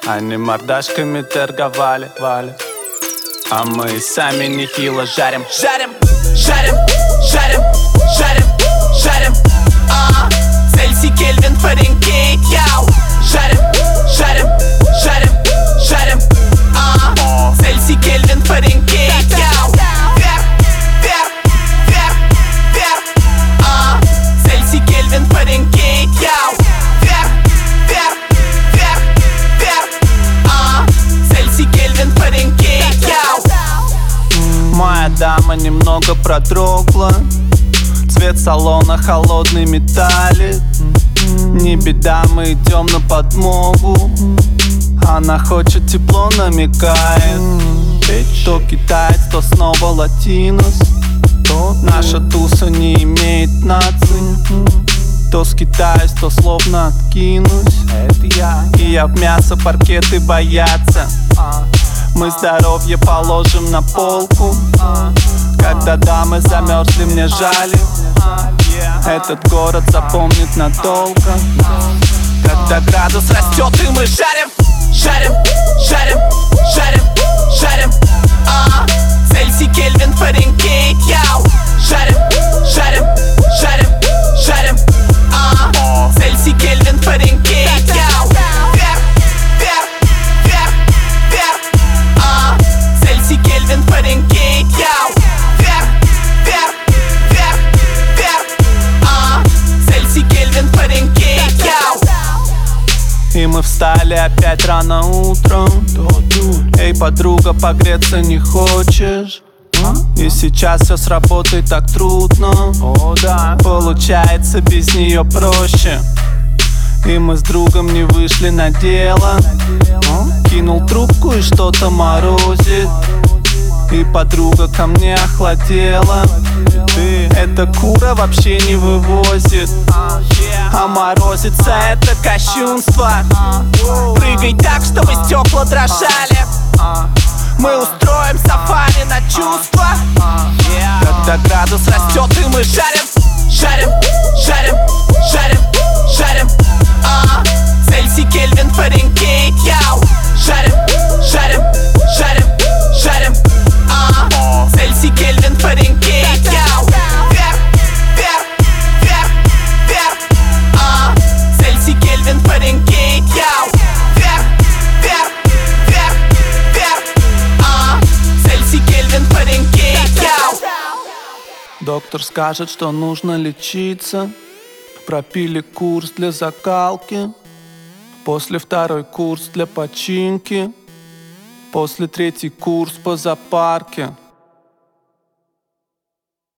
Они мордашками торговали, а мы сами нехило жарим. Жарим, жарим, жарим, жарим, жарим. Цельсий, Кельвин, Фаренгейт, яу. Жарим, жарим, жарим, жарим. Цельсий, Кельвин, Фаренгейт, яу. Вверх, вверх, вверх, вверх. Цельсий, Кельвин, Фаренгейт, яу. Вверх, вверх, вверх, вверх. Цельсий, Кельвин, Фаренгейт, яу. Моя дама немного продрогла. Цвет салона холодный металлик. Не беда, мы идем на подмогу. Она хочет тепло, намекает. То китаец, то снова латинос. Наша туса не имеет наций. То скитаюсь, то словно откинусь. И я в мясо, паркеты боятся. Мы здоровье положим на полку. Когда дамы замерзли, мне жаль. Этот город запомнит надолго. Когда градус растет, и мы жарим, жарим, жарим, жарим, жарим. Цельсий, Кельвин, Фаренгейт, яу. Жарим, жарим, жарим, жарим. Цельсий, Кельвин, Фаренгейт, яу. Вверх, вверх, вверх, вверх. Цельсий, Кельвин, Фаренгейт, яу. Вверх, вверх, вверх, вверх. Цельсий, Кельвин, Фаренгейт, яу. И мы встали опять рано утром. Эй, подруга, погреться не хочешь? И сейчас все с работой так трудно. Получается без нее проще. И мы с другом не вышли на дело. Кинул трубку и что-то морозит. И подруга ко мне охладела. Эта кура вообще не вывозит. А морозится это кощунство. Прыгай так, чтобы стекла дрожали. Мы устроим сафари на чувства. Когда градус растет, и мы жарим, жарим, жарим, жарим, жарим. Цельсий, Кельвин, Фаренгейт, яу. Жарим, жарим, жарим, жарим. Цельсий, Кельвин, Фаренгейт, яу. Вверх, вверх, вверх, вверх. Цельсий, Кельвин, Фаренгейт, яу. Вверх, вверх, вверх, вверх. Цельсий, Кельвин, Фаренгейт, яу. Доктор скажет, что нужно лечиться. Пропили курс для закалки. После второй курс для починки. После третий курс по запарке.